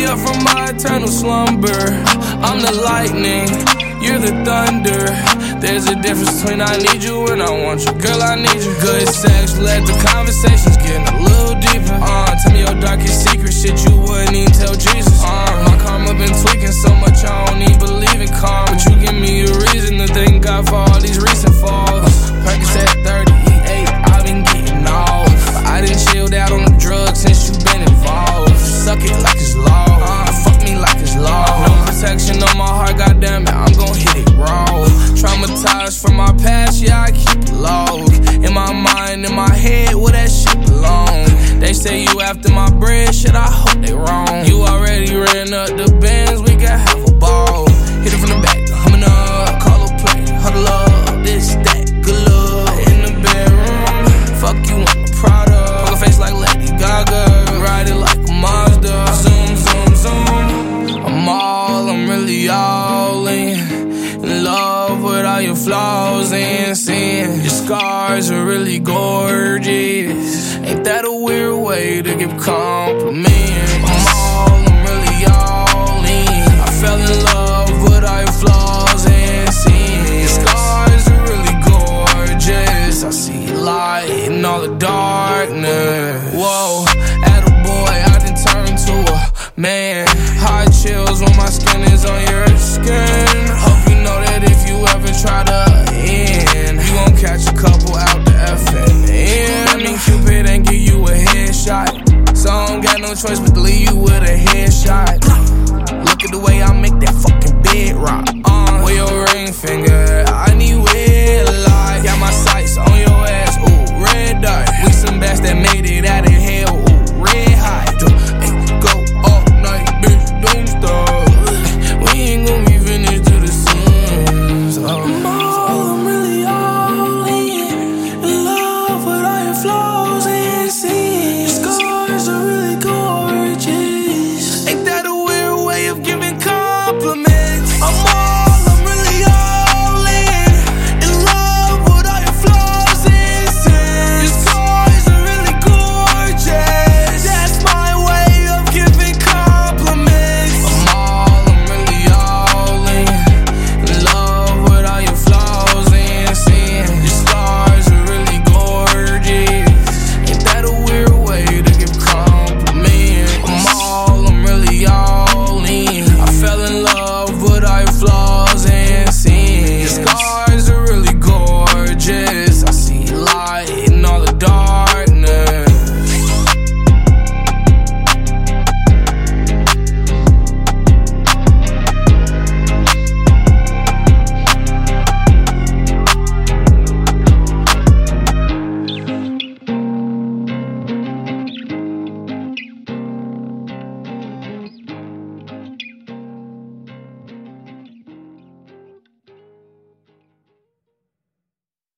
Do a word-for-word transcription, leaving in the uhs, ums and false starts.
me up from my eternal slumber. I'm the lightning, you're the thunder. There's a difference between I need you and I want you. Girl, I need you. Good sex, let the conversations get a little deeper. Uh, tell me your darkest secret, shit you wouldn't even tell Jesus. Uh, my karma been tweaking so much I don't even believe in karma. But you give me a reason to thank God for all these recent falls. Percocet thirty, E eight, I've been getting off. But I done chilled out on the drugs since you been involved. Suck it like it's law, uh, fuck me like it's law. No protection on my heart, goddamn it, I'm gon' hit it raw. Traumatized from my past, yeah, I keep it low. In my mind, in my head, where that shit belong. They say you after my bread, shit, I hope they wrong. You already ran up the bands, we can have a ball. Hit it from the back, humming up, call a play, huddle up, this, that, good luck. In the bedroom, fuck you in the Prada. Poker face like Lady Gaga, ride it like a Mazda. Zoom, zoom, zoom, I'm all, I'm really all in. In love with all your flaws and sin. Your scars are really gorgeous. Ain't that a weird way to give compliments? I'm all, I'm really all in. I fell in love with all your flaws and sin. Your scars are really gorgeous. I see light in all the darkness. Whoa, attaboy, I done turned to a man. Hot chills when my skin is on your skin. Hope you know that if you ever try to end, you gon' catch a couple out the F and N. I mean, Cupid ain't give you a headshot, so I don't got no choice but to leave you with a headshot. Look at the way I make that fucking bed rock. Uh, with your ring finger, I need wet.